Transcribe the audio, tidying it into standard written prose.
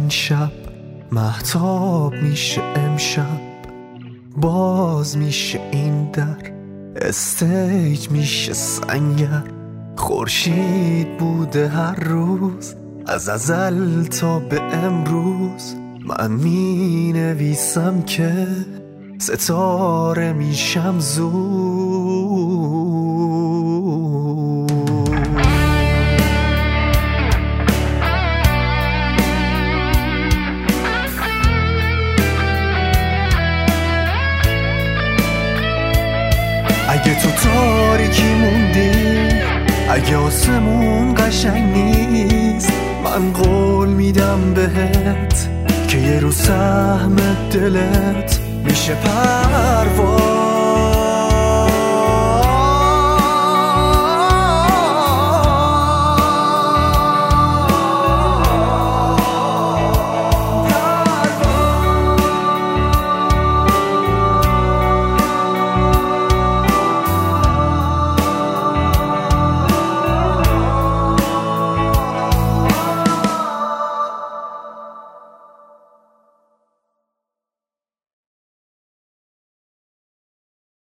این شب مهتاب میشه امشب، باز میشه این در استیج میشه سنگر. خورشید بوده هر روز از ازل تا به امروز، من می نویسم که ستاره میشم زود. اگه تو تاریکی موندی، اگه آسمون قشنگ نیست، من قول میدم بهت که یه روز سهم دلت میشه پرواز.